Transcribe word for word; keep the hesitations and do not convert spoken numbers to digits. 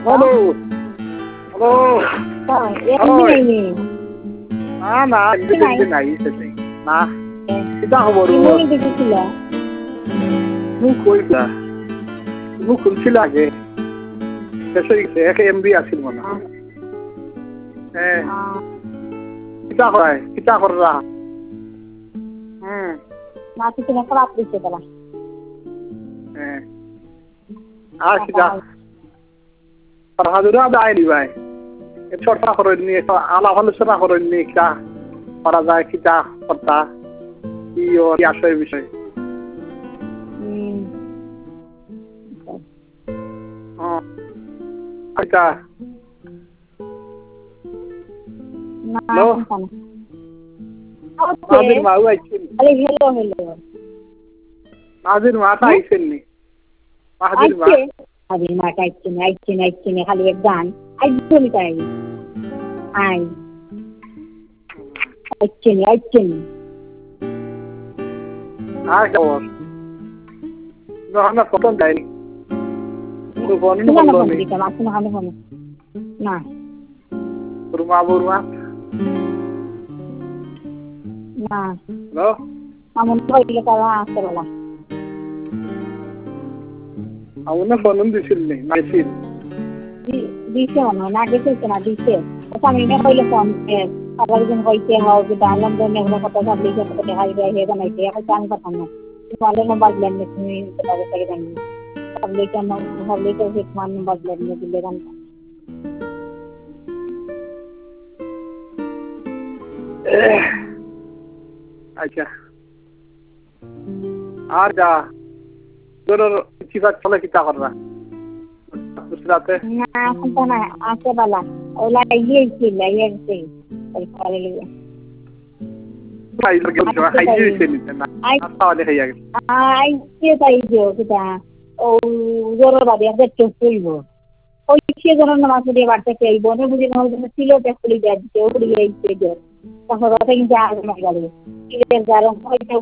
Halo. Halo. Rồi, em Ôi. cái này nè. Ah, না, Cái này. hindi na isip eh. Na. Kita ako Yung baro. hindi ko sila. Nung koi ka. Nung খুলছিল আগে। Kasi এক MB আছিল মনে হয়। হ্যাঁ। Ah, কিতা কয়? কিতা কররা? হুম। natin sinasalat dito pala. হ্যাঁ। আর কিতা? Parhadura দায় দি ভাই। এ চর্চা করেন নি, আলাপ আলোচনা করেন নি কিতা করা যায়, কিতা করতা কি ওর কি আসে বিষয়। Hmm. হ্যাঁ। আচ্ছা। Na, Hello? sana. নাজির Okay. মা আইছেন। Ay, hello, hello. নাজির মাটা Hmm? আইছেন নি? নাজির মা। Ayche. Sabi na, ayche na, ayche na, ayche na, খালি এক গান। Ayche ni তাই। Ay. Ayche ni, ayche ni। আর খবর? না প্রথম যায়নি। তো ফোন Sino na করলো phone নি। dito? Mas sino ka na phone? Na. বুরমা বুরমা। Na. Hello? Amon ko ile ka lang sa wala. ಅವನ್ನ ಫೋನ್ দিছিল নি মাইছিল। Di di siya ano, nag-isip ka na di siya. Kasi kami na ko ile phone eh. Kapag din ko siya how kita alam doon na ko ta sabi siya ko kaya kaya hega na kaya ko saan pa tanong. Wala mo baglan ni ni talaga sa ganyan. Sabi ka mo sabi ko hit man ng baglan ni bileran. আচ্ছা। আর যা তোর চিপা চলে কিতা কররা? বুঝরাতে Na punta na asa bala. Wala iye sila iye sila. Ay pare. খাই লাগে খাই দিছে নি না। Ay নাস্তা হলে খাই আগে। ay siya tayo kita. O zoro ba dia dito tuibo. ওই সে যেন নামাজ দিয়ে বাড়তে চাই বনে বুঝে না হলে ছিল দেখলি যাচ্ছে ওড়িয়ে এইছে যে তারপর কথা কিন্তু আর না গেল কি যার